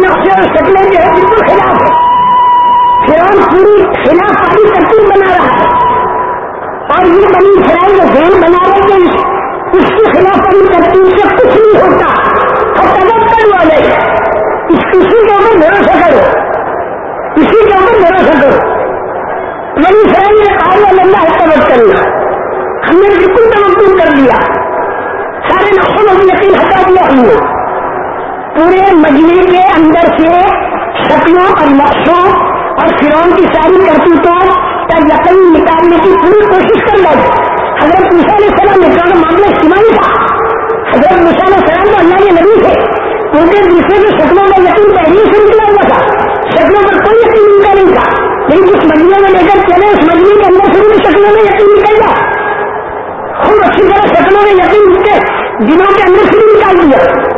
نقشے اور شکلیں جو ہے بالکل خلاف ہے. فرعون پوری خلاف والی ترتیب بنا رہا ہے اور یہ بنی اسرائیل جو ذہن بنا رہے کہ اس کی خلاف والی ترتیب سے کچھ نہیں ہوتا. اور توکل والے اسی کے اوپر بھروسہ کرو, اسی کے اوپر بھروسہ کرو. بنی اسرائیل نے کہا اللہ توکل, ہم نے بالکل توکل کر لیا, سارے نقشوں میں یقین ہٹا دیا ہم نے. پورے مجمع کے اندر سے شکلوں اور نقشوں اور فرعون کی ساری کرتوتوں کا یقین نکالنے کی پوری کوشش کر لگے. حضرت موسیٰ علیہ السلام نے کہا معاملہ اجتماعی تھا. حضرت موسیٰ علیہ السلام تو اللہ کے نبی تھے, ان کے دوسرے کی شکلوں کا یقین پہلے سے نکلا ہوا تھا, شکلوں پر کوئی یقین ان کا نہیں تھا. لیکن اس مجمع میں لے کر چلے, اس مجمع کے اندر سے بھی شکلوں میں یقین نکل گیا. خوب اچھی طرح شکلوں میں یقین کے دنوں کے اندر سے بھی نکال دیا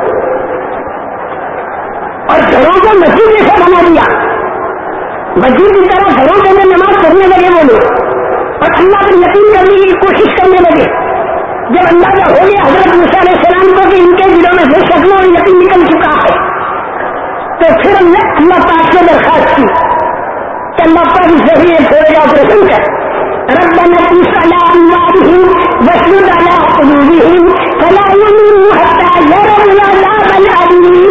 اور گھروں کو مسجد جیسا بنا دیا. مسجد کی طرح گھروں کے اندر نماز پڑھنے لگے وہ لوگ اور اللہ پر یقین کرنے کی کوشش کرنے لگے. جب اندازہ ہو گیا حضرت موسیٰ علیہ السلام کو کہ ان کے دلوں میں سے شکلوں اور یقین نکل چکا ہے, تو پھر اللہ پاک سے درخواست کی کہ اللہ پاک اس ذریعے تھوڑے کا آپریشن کر. ربنا اطمس على أموالهم واشدد على قلوبهم فلا يؤمنوا حتى يروا العذاب الأليم.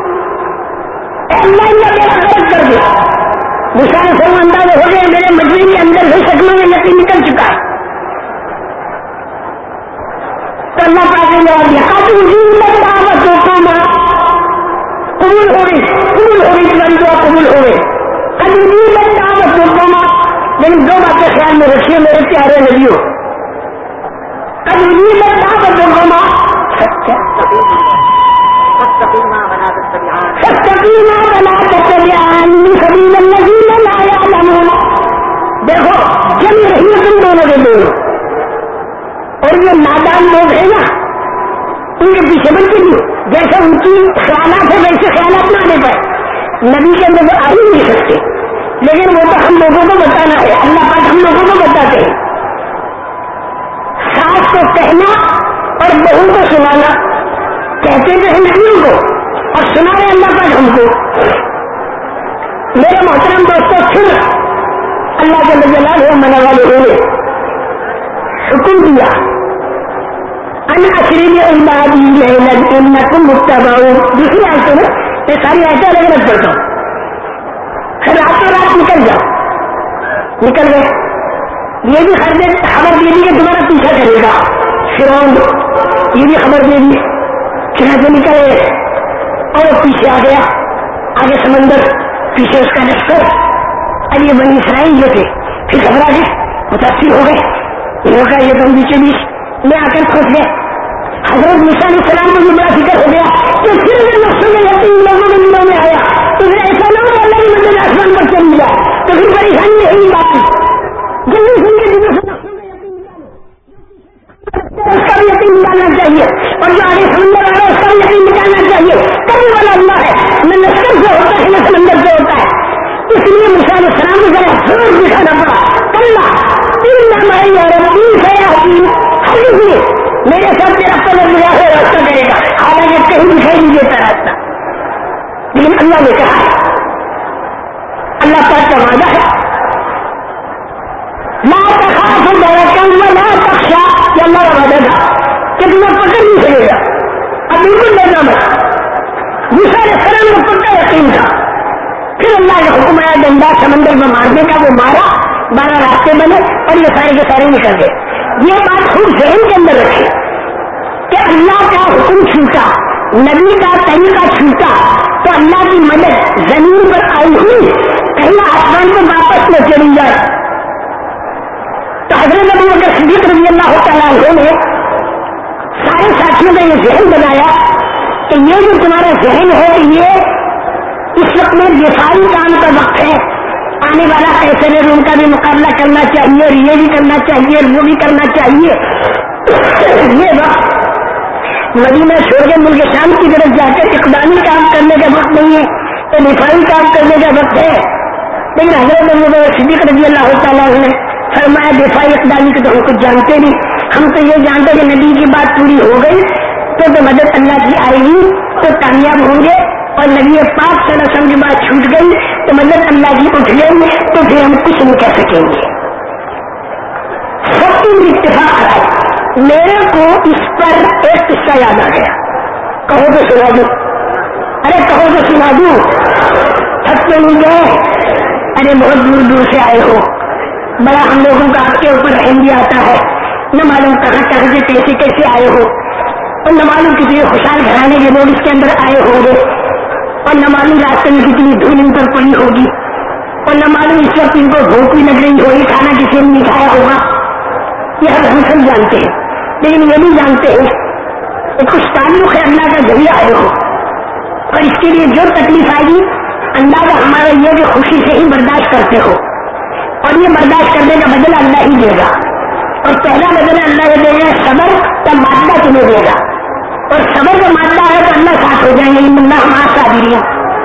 اللہ نے میرا غلط کر دیا. موسیٰ علیہ السلام اندازہ ہو گیا میرے مجمع کے اندر سے شکلوں میں یقین نکل چکا ہے. تو اللہ پاک نے جواب دیا قبول ہو گئی تمہاری دعا قبول ہو گئی. لیکن دو باتیں خیال میں رکھیے میرے پیارے نبیوں. دیکھو جمی رہی ہے تم دونوں کے دونوں, اور یہ نادان لوگ ہیں نا ان کے پیچھے بنتے نہیں. جیسے ان کی خیالات ہے ویسے خیالات نہ آنے پائے نبی کے اندر وہ آ ہی نہیں سکتے. لیکن وہ تو ہم لوگوں کو بتانا ہے, اللہ پاک ہم لوگوں کو بتاتے ہیں. ساس کو کہنا اور بہو کو سنانا, کہتے تو ہیں نبیوں کو اور سنا رہے اللہ پاک ہم کو. میرے محترم دوستوں, پھر اللہ کے جلالہ منع والے ہوئے حکم دیا ان اسری بعبادی لیلا انکم متبعون. دوسری آیتوں میں یہ ساری آیتیں الگ الگ پڑھتا ہوں. راتوں رات نکل جاؤ, نکل گئے. یہ بھی خبر دے دی کہ تمہارا پیچھا کرے گا فرعون, یہ بھی خبر دے دی. چنانچہ نکل گئے اور پیچھے آ گیا, آگے سمندر, پیچھے اس کا لشکر. اب یہ بنی اسرائیل جو تھے پھر گھبرا گئے, متاثر ہو گئے. انہوں کا یہ تم بیچے بیچ میں آ کر پھنس گئے. حضرت موسیٰ علیہ السلام کو بھی بڑا فکر ہو گیا کہ پھر اگر نقصوں میں یقین لوگوں کے دلوں میں آیا تو پھر ایسا نہ ہو اللہ کی مدد آسمان پر چل گیا تو پھر پریشانی نہیں باقی. جلدی سن کے دلوں سے نقصوں میں یقین نکالو, اس کا بھی یقین نکالنا چاہیے, اور جو آگے سمندر آ رہا ہے اس کا بھی یقین نکالنا چاہیے. کبھی والا اللہ ہے, نہ لشکر سے ہوتا ہے نہ سمندر سے ہوتا ہے. اس لیے موسیٰ علیہ السلام کو ذرا زور دکھانا پڑا. اللہ میرے ساتھ تیرا پلٹ ہے راستہ کرے گا, حالانکہ کہیں دکھائی نہیں دیتا راستہ. لیکن اللہ نے کہا ہے, اللہ پاک کا وعدہ ہے لا تخاف درکا ولا تخشا, کہ اللہ کا وعدہ تھا کہ تمہیں پکڑ نہیں سکے گا. اب بالکل ڈرنا مت. موسیٰ علیہ السلام کو پکا یقین تھا. پھر اللہ کا حکم آیا ڈنڈا سمندر میں مارنے کا, وہ مارا, 12 راستے بنے اور یہ سارے کے سارے نکل گئے. یہ بات خوب ذہن کے اندر رکھے کہ اللہ کا حکم چھوٹا, نبی کا طریقہ چھوٹا تو اللہ کی مدد زمین پر آئی ہوئی کہیں آسمان پر واپس نہ چلی جائے. تو حضرت ابو بکر صدیق رضی اللہ تعالیٰ عنہ نے سارے ساتھیوں کا یہ ذہن بنایا کہ یہ جو تمہارا ذہن ہے کہ یہ اس وقت میں دفاعی کام کا وقت ہے, آنے والا فیصلے روم کا بھی مقابلہ کرنا چاہیے اور یہ بھی کرنا چاہیے اور وہ بھی کرنا چاہیے. یہ وقت مدینہ چھوڑ کے ملک شام کی طرف جا کر اقدامی کام کرنے کا وقت نہیں ہے, تو دفاعی کام کرنے کا وقت ہے. لیکن حضرت ابو بکر صدیق رضی اللہ تعالیٰ نے فرمایا دفاعی اقدامی کو تو ہم کچھ جانتے نہیں, ہم تو یہ جانتے کہ نبی کی بات پوری ہو گئی تو مدد اللہ کی آئے گی تو کامیاب ہوں گے, اور نبی پاک صلی اللہ علیہ وسلم کی بات چھوٹ گئی تو مدد اللہ کی اٹھ گئی تو پھر ہم کچھ نہیں کہہ سکیں گے. سب کی اتفاق ہے. میرے کو اس پر ایک قصہ یاد آ گیا. کہو تو سنا دوں. ارے کہو تو سنا دوں. تھک تو نہیں گئے؟ ارے بہت دور دور سے آئے ہو. بڑا ہم لوگوں کا آپ کے اوپر رحم بھی آتا ہے. نہ معلوم کہاں کہاں سے کیسے کیسے آئے ہو, اور نہ معلوم کتنے خوشحال گھرانے کے لوگ اس کے اندر آئے ہوں گے, اور نہ معلوم راستے میں کتنی دھول ان پر پڑی ہوگی, اور نہ معلوم اس وقت ان کو بھوک بھی لگ رہی ہوگی, کھانا کسی نے نہیں کھایا ہوگا. یہ ہم سب جانتے ہیں, لیکن یہ بھی جانتے ہیں کہ کچھ تعلق ہے اللہ کا ذریعہ آئے ہو, اور اس کے لیے جو تکلیف آئے گی اندازہ ہمارا یہ کہ خوشی سے ہی برداشت کرتے ہو, اور یہ برداشت کرنے کا بدلہ اللہ ہی دے گا. اور پہلا بدلہ اللہ یہ دے گا صبر کا مادہ تمہیں دے گا, اور صبر کا مادہ ہے تو اللہ ساتھ ہو جائیں گے. اللہ ہمارا صابرین.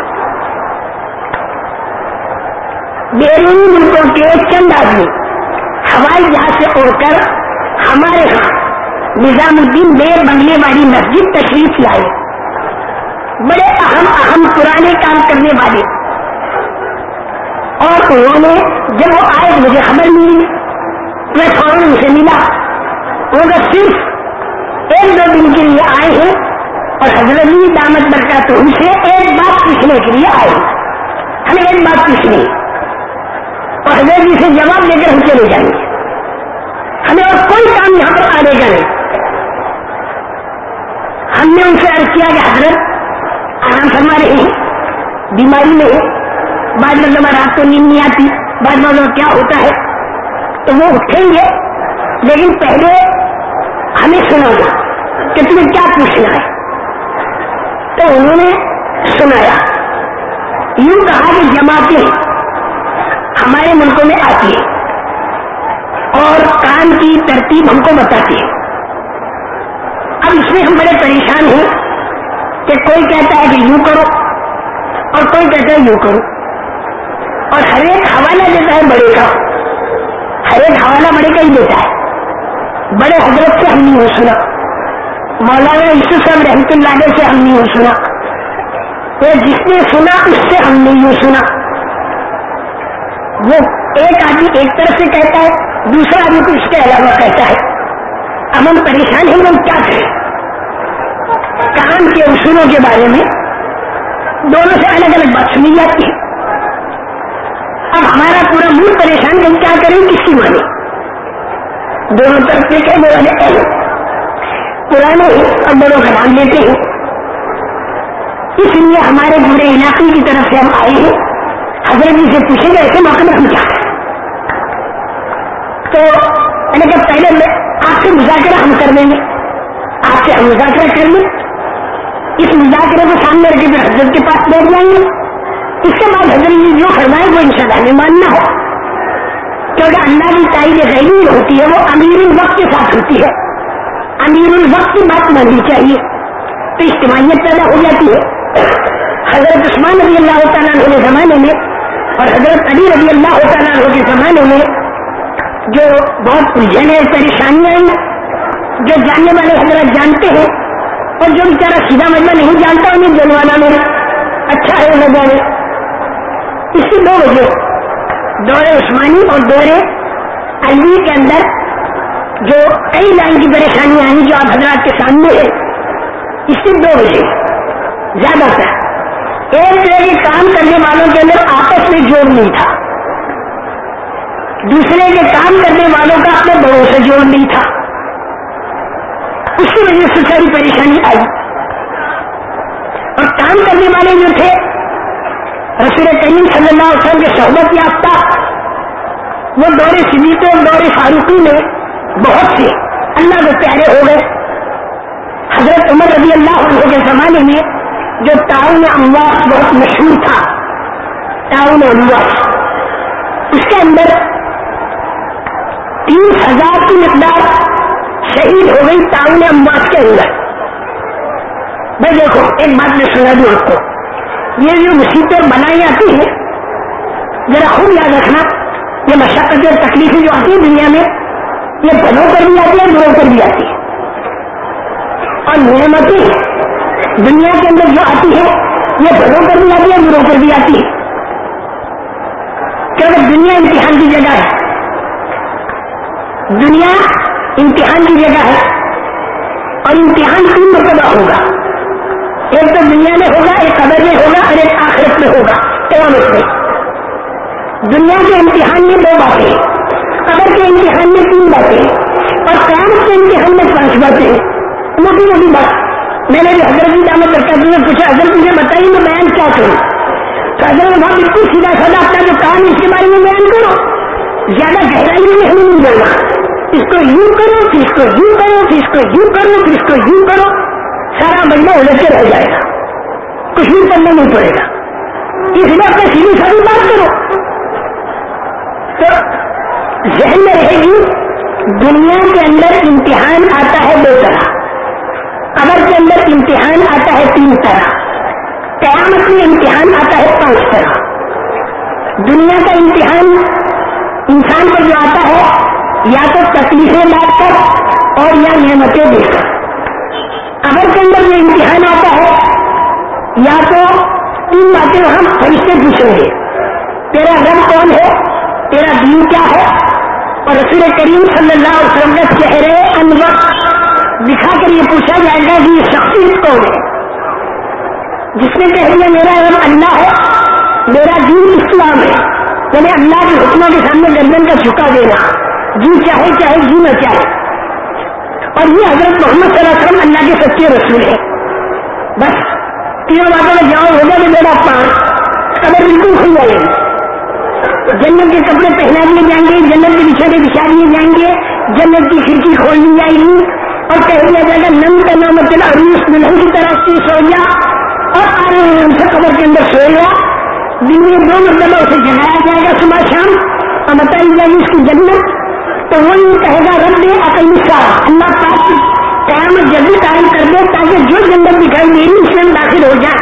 بیرونی ملکوں کے چند آدمی ہوائی جہاز سے اڑ کر ہمارے ہاں نظام الدین بیر بنگلے والی مسجد تشریف لائے. بڑے اہم پرانے کام کرنے والے, اور انہوں نے جب وہ آئے مجھے خبر ملی, میں فوراً ان سے ملا. وہ لوگ صرف 1-2 دن کے لیے آئے ہیں, اور حضرت دامت برکات ان سے ایک بات پوچھنے کے لیے آئے ہیں. ہمیں ایک بات پوچھنی ہے, اور حضرت جی سے جواب دے کر ہم چلے جائیں گے. ہمیں اور کوئی کام یہاں پر آنے کا نہیں. ہم نے ان سے عرض کیا کہ حضرت آرام فرما رہے ہیں, بیماری میں ہے, بعض مرتبہ رات کو نیند نہیں آتی, بعض مرتبہ کیا ہوتا ہے, تو وہ اٹھیں گے, لیکن پہلے ہمیں سنا گا کہ تمہیں کیا پوچھنا ہے. تو انہوں نے سنایا. یوں کہا کہ جماعتیں ہمارے ملکوں میں آتی ہے اور کام کی ترتیب ہم کو بتاتی ہے. اب اس میں ہم بڑے پریشان ہیں کہ کوئی کہتا ہے کہ یوں کرو, اور کوئی کہتا ہے یوں کرو, اور ہر ایک حوالہ دیتا ہے بڑے کا, ہر ایک حوالہ بڑے کا ہی دیتا ہے. بڑے حضرت سے ہم نہیں ہو سنا, مولانا یوسف صاحب رحمۃ اللہ علیہ سے ہم نہیں ہو سنا, تو جس نے سنا اس سے ہم نہیں ہو سنا. وہ ایک آدمی ایک طرف سے کہتا ہے, دوسرا آدمی کو اس کے علاوہ کہتا ہے. اب ہم پریشان ہیں, ہم کیا کریں؟ کام کے اصولوں کے بارے میں دونوں سے الگ الگ بات سنی جاتی ہے. اب ہمارا پورا ملک پریشان ہے, کیا کریں, کس کی مانے؟ دونوں طرف کے کہنے والے پرانے اور بڑوں کا نام لیتے ہیں. اس لیے ہمارے پورے علاقے کی طرف سے ہم آئے ہیں. حضرت جی سے پوچھیں گے ایسے موقع میں ہم کیا کریں. تو میں نے کہا پہلے میں آپ سے مذاکرہ ہم کر دیں گے, آپ سے ہم مذاکرہ کر لیں, اس مذاکرے کو سامنے رکھ کے حضرت کے پاس بیٹھ جائیں گے. اس کے بعد حضرت جی جو فرمائے وہ انشاءاللہ ہمیں ماننا ہو, کیونکہ اللہ کی تائید غیبی ہوتی ہے, وہ امیر الوقت کے ساتھ ہوتی ہے. امیر الوقت کی بات ماننی چاہیے, تو اجتماعیت پیدا ہو جاتی ہے. حضرت عثمان رضی اللہ تعالیٰ عنہ کے زمانے میں اور حضرت علی رضی اللہ تعالیٰ عنہ کے زمانے میں جو بہت الجھن پریشانیاں ہیں, جو جاننے والے حضرت جانتے ہیں, اور جو بیچارہ سیدھا مطلب نہیں جانتا انہیں جلوانا میں اچھا ہے نہ جانے. اس کی 2 وجہ, دور عثمانی اور دور علی کے اندر جو کئی لائن کی پریشانیاں آئیں جو آپ حضرات کے سامنے ہے. اس کی 2 وجہ زیادہ تر. ایک طرح کے کام کرنے والوں کے اندر آپس میں جوڑ نہیں تھا, دوسرے کے کام کرنے والوں کا اپنے بڑوں سے جوڑ نہیں تھا. اس کی وجہ سے ساری پریشانی آئی. اور کام کرنے والے جو تھے رسول کریم صلی اللہ علیہ وسلم کے صحبت یافتہ, وہ دور صدیق اور دور فاروقی میں بہت سے اللہ کو پیارے ہو گئے. حضرت عمر رضی اللہ عنہ کے زمانے میں جو تعاون امواس بہت مشہور تھا, تعاون امواس, اس کے اندر 30,000 کی مقدار شہید ہو گئی تعاون امواس کے اندر. بھائی دیکھو ایک بات میں سنا دوں آپ کو, یہ جو مصیبتیں بنائی آتی ہیں ذرا خوب یاد رکھنا, یہ مشقتیں اور تکلیفیں جو آتی ہیں دنیا میں, یہ بھلوں پر بھی آتی ہے, بروں پر بھی آتی ہے. اور نعمتیں دنیا کے اندر جو آتی ہے یہ بڑوں پر بھی آتی ہے بروں پر بھی آتی ہے، کیونکہ دنیا امتحان کی جگہ ہے، دنیا امتحان کی جگہ ہے، اور امتحان 3 مرتبہ ہوگا، ایک تو دنیا میں ہوگا، ایک قبر میں ہوگا، اور ایک آخرت میں ہوگا قیامت میں۔ دنیا کے امتحان میں 2 باتیں، قبر کے امتحان میں 3 باتیں، اور قیامت کے امتحان میں 5 باتیں، موٹی موٹی بات۔ میں نے بھی حضرت کی دعوت برکات نے پوچھا، حضرت مجھے بتائیے میں بیان کیا کروں؟ تو حضرت نے کہا بالکل سیدھا سادہ اپنا جو کام ہے اس کے بارے میں بیان کرو، زیادہ گہرائی میں ہمیں نہیں جانا، اس کو یوں کرو، پھر اس کو یوں کرو، پھر اس کو یوں کرو، پھر اس کو یوں کرو، سارا مجمع الجھ کے رہ جائے گا، کچھ بھی پڑھنا نہیں پڑے گا، اس لیے اپنے سیدھی سادی بات کرو۔ تو ذہن میں رہے گی، دنیا کے اندر امتحان آتا ہے 2 طرح، قبر کے اندر امتحان آتا ہے 3 طرح، قیامت میں امتحان آتا ہے 5 طرح۔ دنیا کا امتحان انسان پر جو آتا ہے یا تو تکلیفیں لا کر اور یا نعمتیں دے کر، قبر کے اندر جو امتحان آتا ہے یا تو 3 باتیں ہم فرشتے پوچھیں گے، تیرا رب کون ہے، تیرا دین کیا ہے، اور رسول کریم صلی اللہ علیہ وسلم کا چہرے انور دکھا کر یہ پوچھا جائے گا کہ یہ شخصیت کون ہے، جس نے کہہ دیا میرا رب اللہ ہے، میرا دین اسلام ہے، یعنی اللہ کے حکموں کے سامنے گردن کا جھکا دینا، جی چاہے چاہے جی نہ چاہے، اور یہ حضرت محمد صلی اللہ علیہ وسلم اللہ کے سچے رسول ہیں۔ بس 3 باتوں میں جواب ہوگا کہ میرا پان قبر بالکل کھل جائے گی، جنت کے کپڑے پہنا دیے جائیں گے، جنت کے بچھونے بچھا دیے جائیں گے، جنت کی کھڑکی کھول دی جائے گی اور کہہ دیا جائے گا نم تنامت العروس دلہن کی طرح سے سو جا، اور آرام سے قبر کے اندر سوئے گا، دن میں 2 مرتبہ اسے جگایا جائے گا صبح شام، اور بتائی جائے گی اس کی جنت، تو وہ یہ کہے گا رب عقل سارا اللہ پاک قیامت جلدی قائم کر دے تاکہ جو جنت دکھائی میری اس میں داخل ہو جائے۔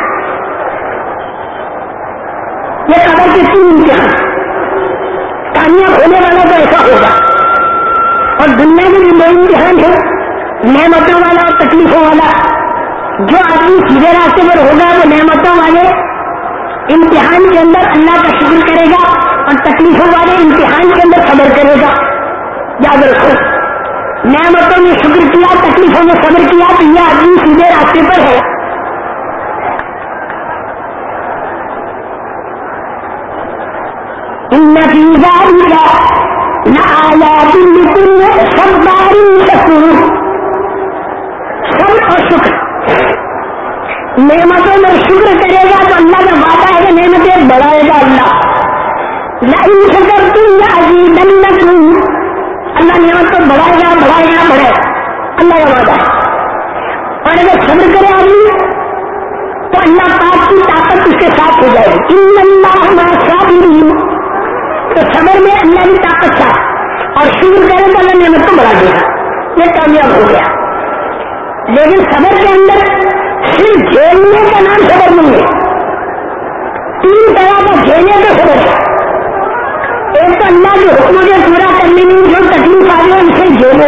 یہ قبر کے 3 امتحان، کامیاب ہونے والا تو ایسا ہوگا، اور دنیا کے بھی 2 امتحان ہے، نعمتوں والا اور تکلیفوں والا۔ جو آدمی سیدھے راستے پر ہوگا وہ نعمتوں والے امتحان کے اندر اللہ کا شکر کرے گا، اور تکلیفوں والے امتحان کے اندر صبر کرے گا۔ یاد رکھو، نعمتوں میں شکر کیا، تکلیفوں میں صبر کیا تو یہ آدمی سیدھے راستے پر ہے۔ ان فی ذلک لآیات لکل صبار شکور۔ صبر اور شکر، نعمتوں میں شکر کرے گا تو اللہ کا وعدہ ہے کہ نعمتیں بڑھائے گا اللہ، لئن شکرتم لأزیدنکم، اللہ نعمت کو بڑھائے گا بڑھائے گا بڑھائے گا، اللہ کا وعدہ ہے۔ اور اگر صبر کرے آدمی تو اللہ پاک کی طاقت اس کے ساتھ ہو جائے گی، ان اللہ مع الصابرین، تو صبر میں اللہ کی طاقت تھا، اور شکر کرے تو اللہ نعمت کو بڑھا دے گا، یہ کامیاب ہو گیا۔ لیکن صبر کے اندر صرف جھیلنے کا نام صبر نہیں ہے، 3 طرح کا جھیلنے کا صبر ہے۔ ایک تو اللہ کے حکموں کو پورا کرنے میں جو تکلیف آ رہی ہے اسے جھیلے،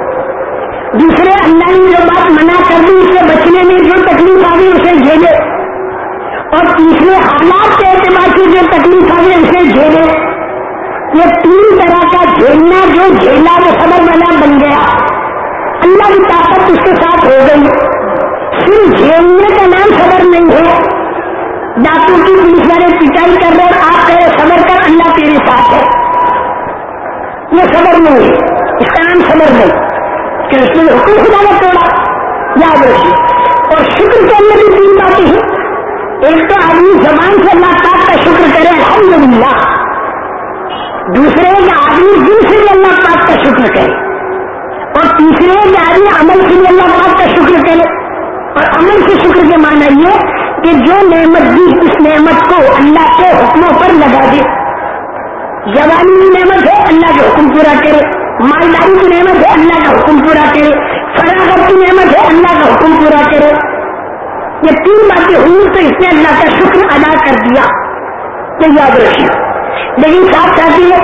دوسرے اللہ نے جو بات منع کر دی اس سے بچنے میں جو تکلیف آ رہی ہے اسے جھیلے، اور تیسرے حالات کے اعتبار سے جو تکلیف آ رہی ہے اسے جھیلے۔ یہ 3 طرح کا جھیلنا جو جھیلا وہ صبر والا بن گیا، اللہ کی طاقت اس کے ساتھ ہو گئی۔ صرف جھیلنے کا نام صبر نہیں ہے، ڈاکو کی پولیس والے پٹائی کر رہے اور آپ کہہ رہے صبر کر اللہ تیرے ساتھ ہے، یہ صبر نہیں ہے، اس کا نام صبر نہیں کہ اس نے حکم خدا نے توڑا، یاد رکھیے۔ اور شکر کے اندر بھی 3 باتیں ہیں، ایک تو آدمی زبان سے اللہ پاک کا شکر کرے الحمدللہ، دوسرے کہ آدمی دل سے بھی اللہ پاک کا شکر کرے، اور تیسرے کہ آدمی عمل سے بھی اللہ پاک کا شکر کرے۔ اور عمل سے شکر کے معنی یہ کہ جو نعمت دی اس نعمت کو اللہ کے حکموں پر لگا دے، جوانی کی نعمت ہے اللہ کا حکم پورا کرے، مالداری کی نعمت ہے اللہ کا حکم پورا کرے، فراغت کی نعمت ہے اللہ کا حکم پورا کرے۔ یہ 3 باتیں ہوئی تو اس نے اللہ کا شکر ادا کر دیا، تو یاد رکھیے۔ لیکن ساتھ ساتھ یہ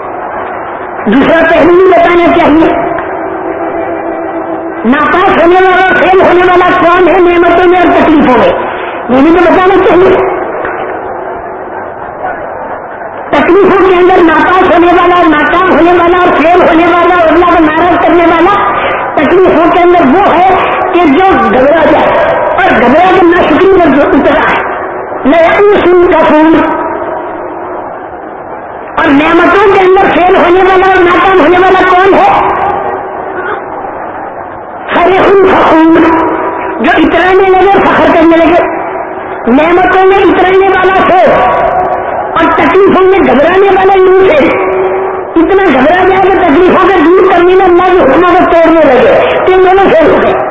دوسرا پہلو بھی بتانا چاہیے، ناپاس ہونے والا فیل ہونے والا کون ہے نعمتوں میں اور تکلیفوں میں؟ یہ بھی تو بتانا چاہیے. تکلیفوں کے اندر ناپاس ہونے والا اور ناکام ہونے والا اور فیل ہونے والا اور اللہ کو ناراض کرنے والا تکلیفوں کے اندر وہ ہے کہ جو گھبرا جائے اور گھبرا کے ناشکری میں جو اترا ہے نہ کفور. اور نعمتوں کے اندر فیل ہونے والا اور ناکام ہونے والا کون ہے؟ فرح فخور، جو اترانے لگے فخر کرنے لگے. نعمتوں میں اترانے والا سے اور تکلیفوں میں گھبرانے والا یوں سے اتنا گھبرا جائے کہ تکلیفوں کو دور کرنے میں اللہ کے حکموں کو توڑنے لگے. تین دونوں فیل ہو گئے.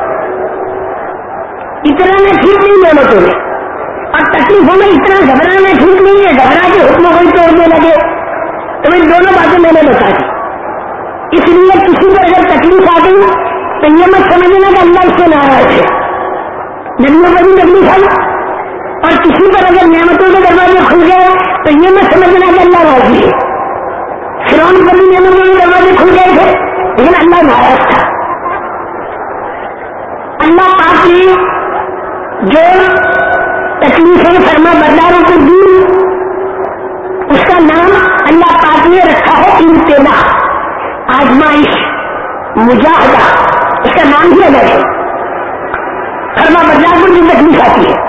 اترانا ٹھیک نہیں نعمتوں میں اور تکلیفوں میں اتنا گھبرانا ٹھیک نہیں ہے. گھبرا کے حکموں کو ہی توڑنے لگے. تو یہ دونوں باتیں میں نے بتا دی. اس لیے کسی پر اگر تکلیف آ گئی تو یہ مت سمجھنا کہ اللہ اس سے ناراض ہے. نبیوں پر بھی تکلیف آئی اور کسی پر اگر نعمتوں کے دروازے کھل گئے تو یہ مت سمجھنا کہ اللہ راضی ہے. فرعون پر بھی نعمتوں کے دروازے کھل گئے تھے لیکن اللہ ناراض تھا. اللہ پاک نے جو تکلیفیں فرما برداروں کو دی اس کا نام اللہ پاک نے رکھا ہے امتحان، آزمائش، مجاہدہ. اس کا نام ہی الگ ہے. فرما بردار کو جو تکلیف آتی ہے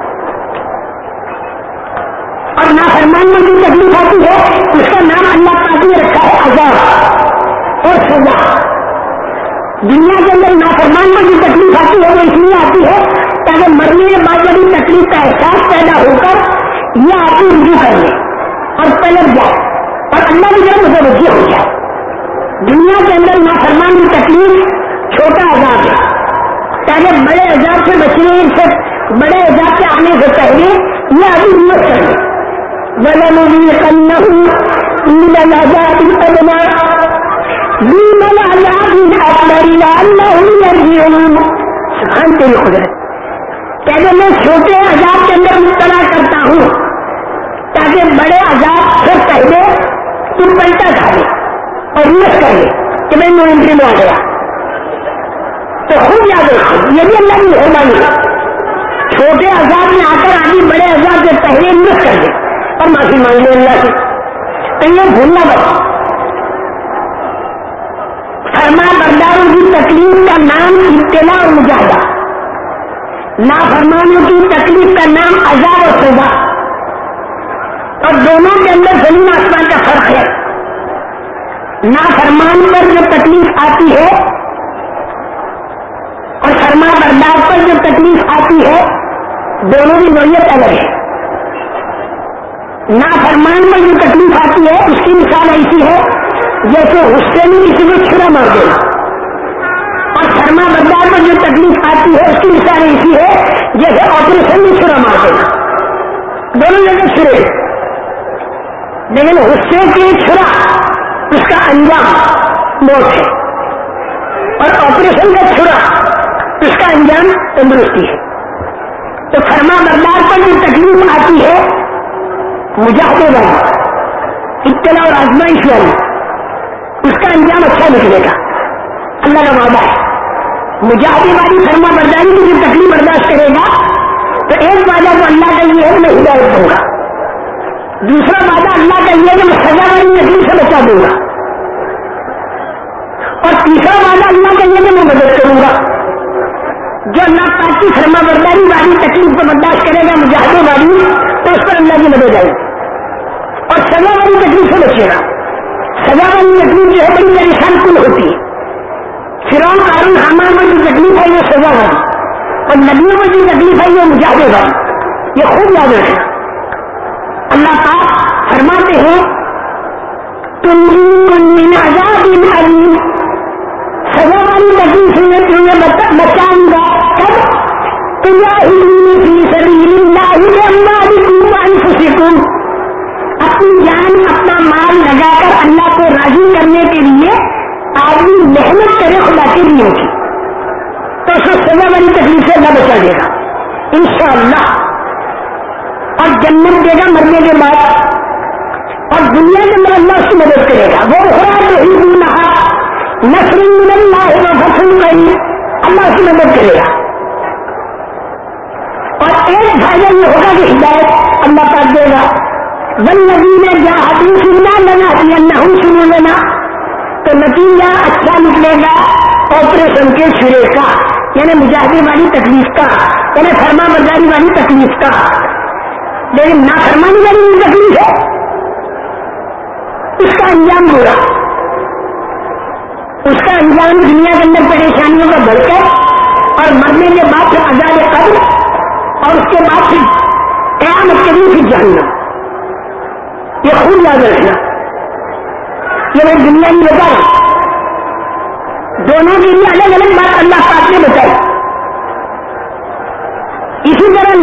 اور نافرمان میں جو تکلیف آتی ہے اس کا نام اللہ پاک نے رکھا ہے عذاب اور سزا. دنیا کے اندر نافرمان میں جو تکلیف آتی ہے وہ اس لیے آتی ہے تاکہ مرنے کے بعد جب تکلیف کا احساس پیدا ہو کر یہ آدمی رجوع کر لے اور پلٹ جائے اور اللہ کی طرف متوجہ ہو جائے. دنیا کے اندر نافرمان کی تکلیف چھوٹا عذاب ہے تاکہ بڑے عذاب سے بچنے سے بڑے عذاب کے آنے سے پہلے یہ آدمی ہمت کر لے. وَلَنُذِيقَنَّهُم مِّنَ الْعَذَابِ الْأَدْنَىٰ دُونَ الْعَذَابِ الْأَكْبَرِ لَعَلَّهُمْ يَرْجِعُونَ. سبحان تیری قدرت. کہتے میں چھوٹے عذاب کے اندر مبتلا کرتا ہوں تاکہ بڑے عذاب سے پہلے تم پلٹا کھا لے اور ہمت کر لے کہ میں نو انٹری میں آ گیا. تو خود یاد رکھو یہ بھی اللہ کی مہربانی ہے. چھوٹے عذاب میں آ کر آدمی بڑے عذاب سے پہلے ہمت کر لے اور معافی مانگ لے اللہ سے. تو یہ بھولنا مت. فرما برداروں کی تکلیف کا نام ابتلا اور مجاہدہ، نافرمانوں کی تکلیف کا نام عذاب اور سزا. اور دونوں کے اندر زمین آسمان کا فرق ہے. نافرمان پر جو تکلیف آتی ہے اور فرما بردار پر جو تکلیف آتی ہے دونوں کی نوعیت الگ ہے. نافرمان پر جو تکلیف آتی ہے اس کی مثال ایسی ہے جیسے غصے میں کسی کو چھرا مار دینا، اور فرما بردار پر جو تکلیف آتی ہے اس کی مثال ایسی ہے جیسے آپریشن میں چھرا مار دینا. دونوں جگہ چھرے، لیکن غصے کی چھرا اس کا انجام موت ہے اور آپریشن کا چھرا اس کا انجام تندرستی ہے. تو فرما بردار پر جو تکلیف آتی ہے مجاہدے والی، ابتلا اور آزمائش والی، اس کا انجام اچھا نکلے گا. اللہ کا وعدہ ہے. مجاہدے والی فرما برداری کی جو تکلیف برداشت کرے گا تو ایک وعدہ تو اللہ کا یہ ہے کہ میں ہدایت دوں گا، دوسرا وعدہ اللہ کا یہ ہے کہ میں سزا والی تکلیف سے بچا دوں گا، اور تیسرا وعدہ اللہ کا یہ ہے کہ میں مدد کروں گا. جو اللہ پاک کی فرما برداری والی تکلیف کو برداشت کرے گا مجاہدے والی تو اس پر اللہ کی مدد آئے گی اور سزا والی تکلیف سے بچے گا. سزا والی تکلیف جو ہے بڑی پریشان کن ہوتی ہے. فرعون قارون حامان میں جو تکلیف ہے یہ سزا والی اور نبیوں میں جو تکلیف ہے یہ مجاہدے والی. یہ خوب یاد رکھنا. اللہ پاک فرماتے ہیں تم عذاب علیم، سزا والی تکلیف میں تمہیں بچاؤں گا کب؟ تجاہدون فی سبیل اللہ باموالکم وانفسکم، اپنی جان اپنا مال لگا کر اللہ کو راضی کرنے کے لیے آدمی محنت کرے خدا کے لیے کی تو اس کو سزا والی تکلیف سے اللہ بچا دے گا انشاءاللہ، اور جنت دے گا مرنے کے بعد، اور دنیا کے اندر اللہ اس کی مدد کرے گا. وہ تحبونھا نصر من اللہ وفتح قریب، اللہ اس کی مدد کرے گا. اور ایک فائدہ یہ ہوگا کہ ہدایت اللہ پاک دے گا. والذین جاہدوا فینا لنہدینہم سبلنا. تو نتیجہ اچھا نکلے گا آپریشن کے سرے کا, یعنی مجاہدے والی تکلیف کا, یعنی فرما برداری والی تکلیف کا. لیکن نافرمانی والی تکلیف ہے, اس کا انجام برا, اس کا انجام دنیا کے اندر پریشانیوں کا بڑھ کر اور مرنے کے بعد پھر عذاب قبر اور اس کے بعد پھر قیامت کے دن پھر جہنم. یہ خوب یاد رکھنا, یہ میں دنیا نہیں بتا رہا, دونوں کے لیے الگ الگ بات اللہ پاک نے بتائی. اسی طرح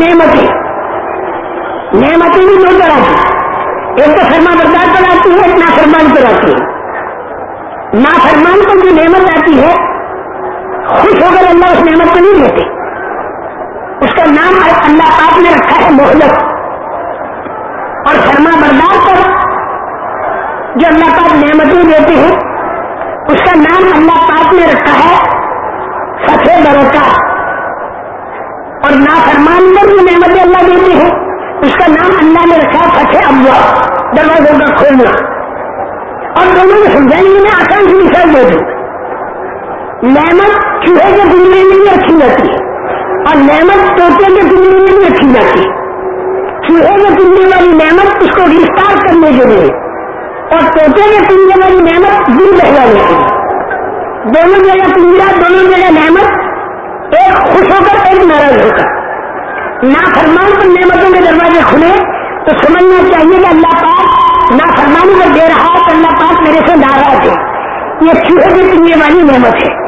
نعمتیں بھی دو طرح کی, ایک تو فرما بردار پر آتی ہے, ایک نافرمان پر آتی ہے. نافرمان پر جو نعمت آتی ہے خوش ہو کر اللہ اس نعمت کو نہیں دیتے, اس کا نام اللہ پاک نے رکھا ہے مہلت. اور فرما بردار پر جو اللہ پاک نعمتیں دیتے ہیں اس کا نام اللہ پاک نے رکھا ہے فتح برکات. اور نافرمان پر جو نعمتیں اللہ دیتے ہیں اس کا نام اللہ نے رکھا ہے فتح ابواب, دروازوں کا کھولنا. اور دونوں کو سمجھانے میں آسان سی مثال دے دوں. نعمت چوہے کے پنجرے میں بھی رکھی جاتی ہے اور نعمت طوطے کے پنجرے میں بھی رکھی جاتی ہے. چوہے کے پنجرے والی نعمت اس کو گرفتار کرنے کے لیے اور طوطے کے پنجرے والی نعمت دل بہلانے کے لیے. دونوں جگہ پنجرا, دونوں جگہ نعمت, ایک خوش ہو کر ایک ناراض ہو کر. نافرمان پر نعمتوں کے دروازے کھلے تو سمجھنا چاہیے کہ اللہ پاک نافرمانی پر دے رہا ہے تو اللہ پاک میرے سے ناراض ہے. یہ چوہے کے پنجرے والی نعمت ہے.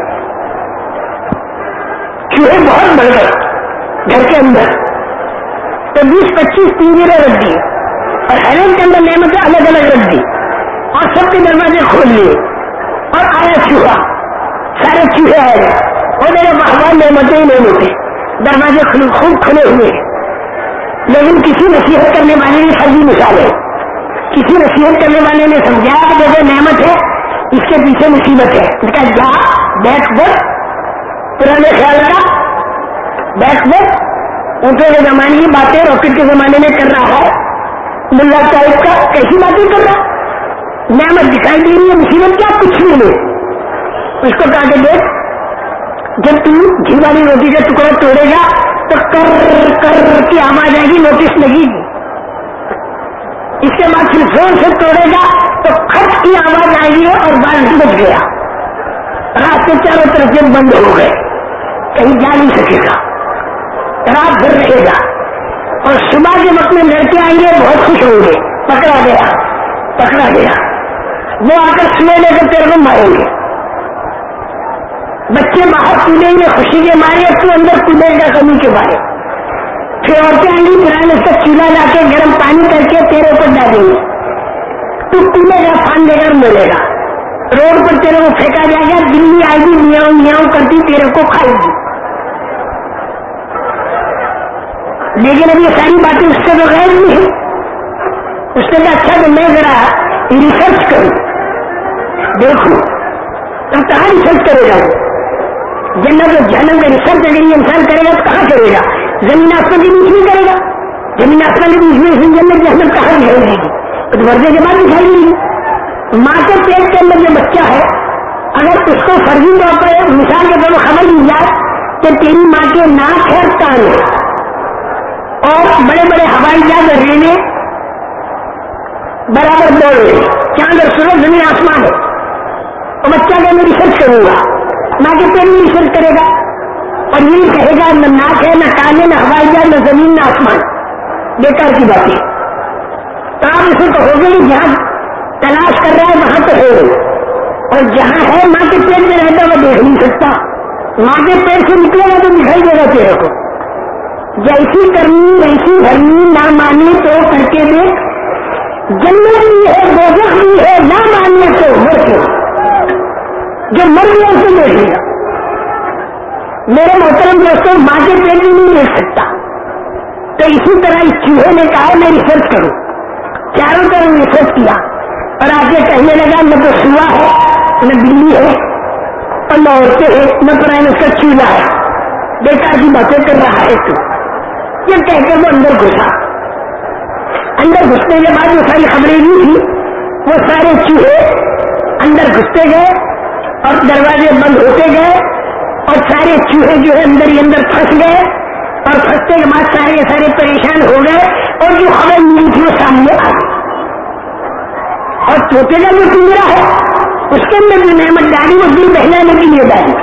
چوہے بہت بڑھ گئے گھر کے اندر تو 20-25 پنجرے رکھ دیے اور حرم کے اندر نعمتیں الگ الگ رکھ دی اور سب کے دروازے کھول لیے اور آیا چوہا, سارے چوہے آئے اور میرے بہت نعمتیں ہی نعمتیں, دروازے خوب کھلے ہوئے. لیکن کسی نصیحت کرنے والے نے فرضی مثال ہے, کسی نصیحت کرنے والے نے سمجھایا کہ جیسے نعمت ہے اس کے پیچھے مصیبت ہے. اس کا جا بیٹھ بٹ پرانے خیال کا بیٹھ بٹ اونٹوں کے زمانے کی باتیں راکٹ کے زمانے میں کر رہا ہے, ملا صاحب کا کیسی باتیں کر رہا. نعمت دکھائی دے رہی ہے, مصیبت کیا, کچھ نہیں لے. اس کو کہا کہ دیکھ جب تم گھی والی روٹی کا ٹکڑا توڑے گا تو کر کر کی آواز آئے گی, نوٹس لگے گی. اس کے بعد پھر زور سے توڑے گا تو کھٹ کی آواز آئے گی اور بال بچ گیا. راستے چاروں طرف سے بند ہو گئے, کہیں جا نہیں سکے گا, رات بھر رہے گا. اور صبح کے وقت میں لڑکے آئیں گے, بہت خوش ہوں گے, پکڑا گیا پکڑا گیا. وہ آ کر سوئے لے کر تیرے کو ماریں گے. بچے باہر کودیں گے خوشی کے مارے, تو اندر کودے گا کمی کے مارے. پھر عورتیں آئیں گی, پرانے سے چولہا لا کے گرم پانی کر کے تیرے اوپر ڈالیں گے, تو کودے گا, پھان دے گا, ملے گا. روڈ پر تیرے کو پھینکا جائے گا, بلی آئے گی میاؤں میاؤں کرتی تیرے کو کھائے گی. لیکن اب یہ ساری باتیں اس سے بغیر نہیں ہے. اس نے کہا اچھا تو میں ذرا ریسرچ کروں, دیکھوں. تو کہاں ریسرچ کرے گا وہ؟ جنت و جہنم کا ریسرچ اگر یہ انسان کرے گا تو کہاں کرے گا؟ زمین آسمان کے بیچ میں کرے گا. زمین آسمان کے بیچ میں جنت جہنم کہاں دکھائی دے گی؟ تو مرنے کے بعد دکھائی دے گی. ماں کے پیٹ کے اندر جو بچہ ہے, اگر اس کو فرضی طور پر مثال کے طور پر خبر دی جائے کہ تیری ماں کے ناک ہے, کان ہے اور بڑے بڑے ہوائی جہاز ریلے برابر دوڑ رہے, چاند اور سورج زمین آسمان ہے, اور بچہ کہ میں ریسرچ کروں گا, ماں کے پیٹ میں ریسرچ کرے گا اور یہی کہے گا نہ ناک ہے, نہ کان ہے, نہ ہوائی جہاز, نہ زمین, نہ آسمان, بیکار کی باتیں. تو آپ اسے کہو گے کہ جہاں تلاش کر رہا ہے وہاں تو ہے نہیں, اور جہاں ہے ماں کے پیٹ میں رہتا وہ دیکھ نہیں سکتا. ماں کے پیٹ سے نکلے گا تو دکھائی دے گا تیرے کو. جیسی کرنی ویسی بھرنی, نہ مانی تو کر کے دیکھ, جنت بھی ہے دوزخ بھی ہے, نہ ماننے تو مر کے, جو مر گیا اسے دیکھ لیا. میرے محترم دوستوں, ماں کے پیٹ میں نہیں دیکھ سکتا. تو اسی طرح اس چوہے نے کہا میں ریسرچ کروں, چاروں طرف ریسرچ کیا اور آ کے کہنے لگا نہ تو سوا ہے, نہ بلی ہے, اور نہ عورتیں ہے, نہ پرائن اس کا چولہا ہے. بیکار کی باتیں کر رہا ہے تو. یہ کہہ کر وہ اندر گھسا. اندر گھسنے کے بعد وہ ساری خبریں نہیں تھی، وہ سارے چوہے اندر گھستے گئے اور دروازے بند ہوتے گئے اور سارے چوہے جو ہے اندر ہی اندر پھنس گئے اور پھنسنے کے بعد سارے پریشان ہو گئے اور جو خبر نہیں تھی وہ سامنے آ گئی. اور طوطے کا جو پنجرا ہے اس کے اندر جو نعمت ڈالی وہ دل بہلانے کے لیے ڈالی.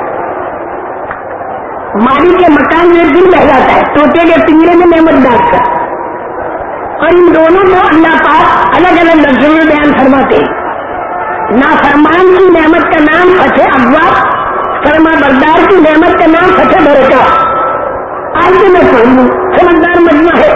مالی کے مکان میں دل بہلاتا ہے طوطے کے پنجرے میں نعمت ڈال کر. اور ان دونوں کو اللہ پاک الگ الگ لفظوں میں بیان فرماتے ہیں. نافرمان کی نعمت کا نام فتح ابواب، فرما بردار کی نعمت کا نام فتح برکات. آج بھی میں پڑھوں سمجھدار مجمع ہے.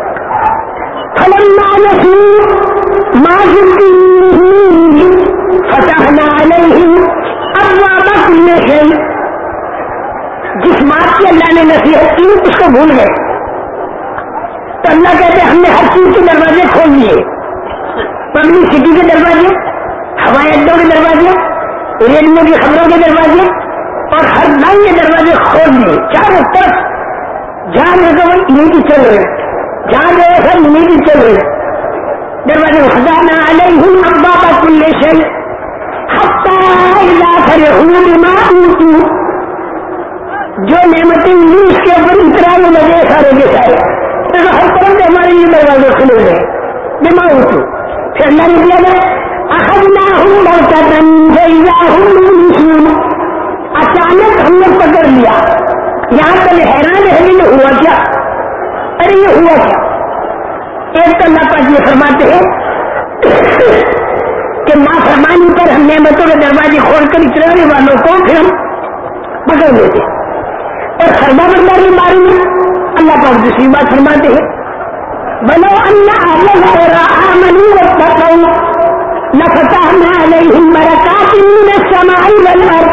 فلما نسوا ما ذکروا فتحنا علیہم ابواب کل شیء. جس بات کی اللہ نے نصیحت کی اس کو بھول گئے تو اللہ کہتے ہم نے ہر چیز کے دروازے کھول دیے. پبلک سٹی کے دروازے، ہوائی اڈوں کے دروازے، ریڈیو کی خبروں کے دروازے اور ہر لائن کے دروازے کھول دیے. چاروں طرف جہاں دیکھو وہ انہیں کی چل رہے، جہاں دیکھو سب انہیں کی چل رہے. دروازے فتحنا علیہم ابواب کل شیء حتی اذا فرحوا بما اوتوا. جو نعمتیں ملی اس کے اوپر اترانے لگے سارے کے سارے، تو ہر طرف سے ہمارے لیے دروازے کھلے گئے بما اوتوا. پھر اللہ نے دیا گیا اخذناہم بغتۃ فاذا ہم مبلسون. اچانک ہم نے پکڑ لیا. یہاں تک حیران ہے کہ یہ ہوا کیا، ارے یہ ہوا کیا. ایک تو اللہ پاک یہ فرماتے ہیں کہ نافرمانی پر ہم نعمتوں کے دروازے کھول کر اترانے والوں کو پھر ہم پکڑ لیتے. اور فرما بردار کے بارے میں اللہ پاک دوسری بات فرماتے ہیں بلو ان اہل القری آمنوا واتقوا لفتحنا علیہم برکات من السماء والارض.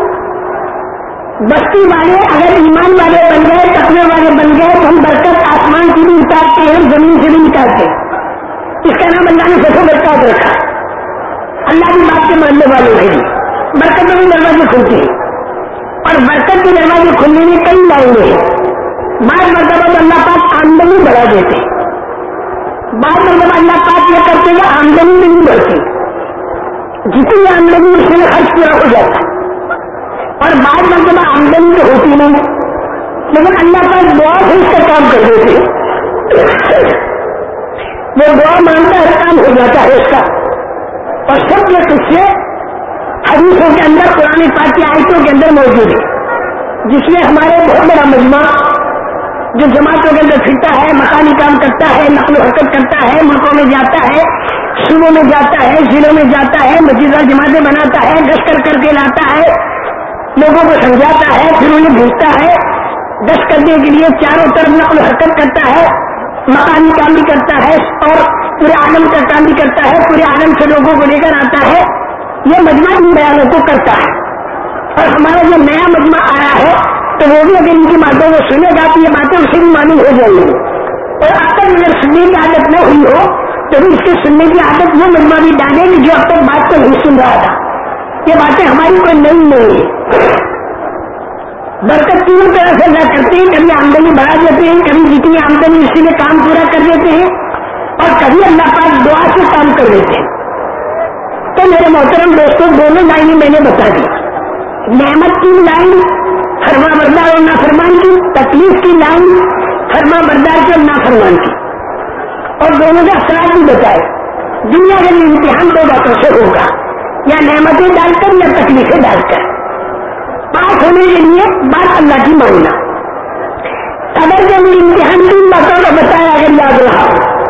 بستی والے اگر ایمان والے بن گئے، تقوی والے بن گئے تو ہم برکت آسمان سے بھی اتارتے ہیں، زمین سے بھی نکالتے ہیں. اس کا نام اللہ نے فتح برکات رکھا. اللہ کی بات کے ماننے والوں کے لیے برکتوں کے دروازے کھلتے ہیں. اور برکت کے دروازے کھلنے میں کئی لائنیں ہیں. بعض مرتبہ تو اللہ پاک آمدنی بڑھا دیتے، بعض مرتبہ اللہ پاک یہ کرتے ہیں آمدنی میں نہیں بڑھتی، جتنی آمدنی اس میں خرچ پورا ہو جاتا ہے. اور بعض مرتبہ آمدنی تو ہوتی نہیں لیکن اللہ پاک دعا سے اس کا کام کر دیتے ہیں. وہ دعا مانتا ہے کام ہو جاتا ہے اس کا. اور سب کے قصے حدیثوں کے اندر قرآن پاک کی آیتوں کے اندر موجود ہے، جس میں ہمارے بہت بڑا مجمع جو جماعتوں کے اندر پھرتا ہے، مکانی کام کرتا ہے، نقل و حرکت کرتا ہے، ملکوں میں جاتا ہے، صوبوں میں جاتا ہے، ضلعوں میں جاتا ہے، مسجد اور جماعتیں بناتا ہے، گشت کر کے لاتا ہے، لوگوں کو سمجھاتا ہے، پھر انہیں بھیجتا ہے گشت کرنے کے لیے، چاروں طرف نقل و حرکت کرتا ہے، مکانی کام بھی کرتا ہے اور پورے عالم کا کام بھی کرتا ہے، پورے عالم سے لوگوں کو لے کر آتا ہے. یہ مجمع ان بیانوں کو کرتا ہے. اور ہمارا جو نیا مجمع آیا ہے تو وہ بھی اگر ان کی باتوں کو سنے گا تو یہ باتیں اسے بھی معلوم ہو جائیں گی. اور اب تک اگر سننے کی عادت نہ ہوئی ہو تو بھی اس کے سننے کی عادت وہ مجمع بھی ڈالے گی جو اب تک بات کو نہیں سن رہا تھا. یہ باتیں ہماری کوئی نئی نہیں ہے. برکت تینوں طرح سے ادا کرتے ہیں، کبھی آمدنی بڑھا دیتے ہیں، کبھی جتنی آمدنی اسی میں کام پورا کر دیتے ہیں اور کبھی اللہ پاک دعا سے کام کر دیتے ہیں. تو میرے محترم دوستوں دونوں لائنیں میں نے بتا دی. نعمت کی لائن فرما بردار اور نافرمان کی، تکلیف کی لائن فرما بردار کی اور نافرمان کی، اور دونوں کے اثرات بھی بتائے. دنیا کے امتحان دو باتوں سے ہوگا، یا نعمتیں ڈال کر یا تکلیفیں ڈال کر. پاس ہونے کے لیے بات اللہ کی ماننا. قدر کے امتحان تین باتوں کا بتایا اگر یاد رہا.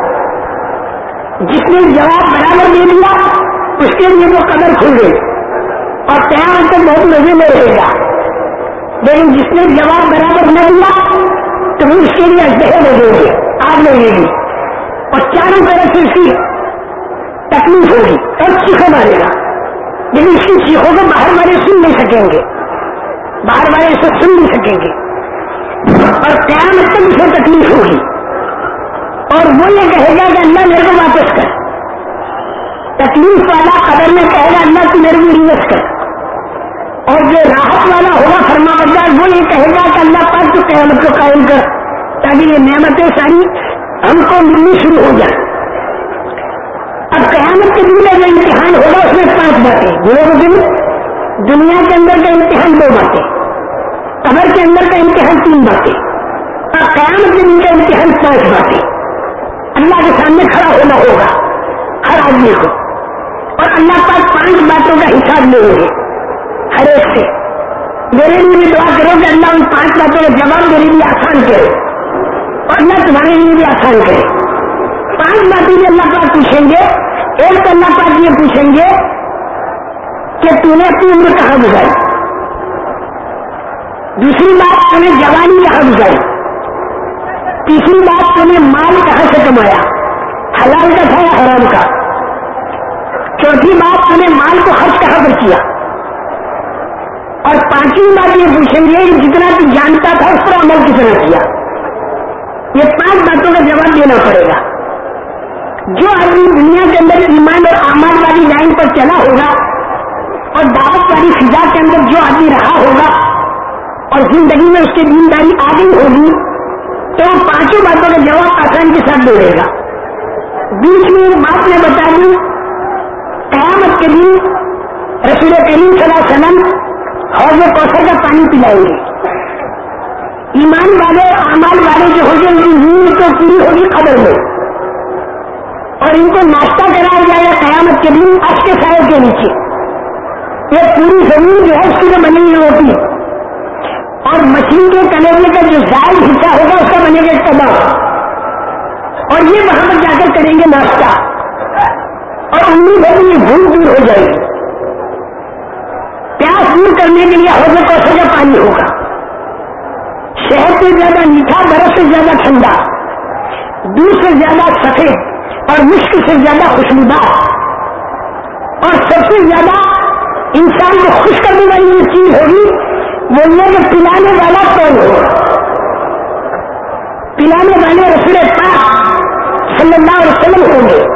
جس نے جواب برابر دے دیا اس کے لیے وہ قدر کھل گئی اور قیامت تک بہت مزے میں رہے گا. لیکن جس نے جواب برابر نہ دیا تو وہ اس کے لیے اجدہے لگے گی، آگ لگے گی اور چاروں طرف سے اس کی تکلیف ہوگی اور چیخیں مارے گا. لیکن اس کی چیخوں کو باہر والے سن نہیں سکیں گے، باہر والے اسے سن نہیں سکیں گے اور قیامت تک اسے تکلیف ہوگی. اور وہ یہ کہے گا کہ اللہ میرے کو واپس کر. تکلیف والا قدر میں کہے گا اللہ تو میرے کو ریورس کر. اور جو راحت والا ہوگا فرما بردار وہ یہ کہے گا کہ اللہ پاک تو قیامت کو قائم کر تاکہ یہ نعمتیں ساری ہم کو ملنی شروع ہو جائیں. اب قیامت کے دن کا جو امتحان ہوگا اس میں 5 باتیں. گروہ دن دنیا کے اندر کا امتحان 2 باتیں, قبر کے اندر کا امتحان 3 باتیں, اور قیامت کے دن کا امتحان 5 باتیں. اللہ کے سامنے کھڑا ہونا ہوگا ہر آدمی کو, اور اللہ پاک 5 باتوں کا حساب لیں گے ہر ایک سے. میرے لیے بھی دعا کرو کہ اللہ ان 5 باتوں کا جواب میرے لیے آسان کرے, اور اللہ تمہارے لیے بھی آسان کرے. 5 باتیں بھی اللہ پاک پوچھیں گے. ایک تو اللہ پاک یہ پوچھیں گے کہ تو نے اپنی عمر کہاں گزاری, دوسری بات تو نے جوانی کہاں گزاری, تیسری بات تو نے مال کہاں سے کمایا, حلال کا تھا یا حرام کا, چوتھی بات تو نے مال کو خرچ کہاں پر کیا, اور 5ویں بات یہ پوچھیں گے کہ جتنا تو جانتا تھا اس پر عمل کتنا کیا. یہ 5 باتوں کا جواب دینا پڑے گا. جو آدمی دنیا کے اندر ایمان اور اعمال والی لائن پر چلا ہوگا اور دعوت والی فضا کے اندر جو آدمی رہا ہوگا اور زندگی میں اس کی دینداری آ گئی ہوگی تو وہ 5 باتوں کا جواب آسانی کے ساتھ دے دے گا. بیچ میں ایک بات میں بتا دوں, قیامت کے دن رسول کریم صلی اللہ علیہ وسلم حوض کوثر کا پانی پلائیں گے. ایمان والے اعمال والے جو ہوں گے ان کی نیند تو پوری ہوگی قبر میں, اور ان کو ناشتہ کرایا جائے گا قیامت کے دن عرش کے سائے کے نیچے. یہ پوری زمین جو ہے اس کی جو بنی ہوئی روٹی اور مچھلی کے کلیجے کا جو زائد حصہ ہوگا اس کا بنے گا کباب, اور یہ وہاں پر جا کر کریں گے ناشتہ, اور امید ہے کہ یہ بھوک دور ہو جائے گی. پیاس دور کرنے کے لیے حوض کوثر کا پانی ہوگا, شہد سے زیادہ میٹھا, برف سے زیادہ ٹھنڈا, دودھ سے زیادہ سفید اور مشک سے زیادہ خوشبودار, اور سب سے زیادہ انسان کو خوش کرنے والی یہ چیز ہوگی وہ یہ کہ پلانے والا کون ہوگا. پلانے والے رسول پاک صلی اللہ علیہ وسلم ہوں گے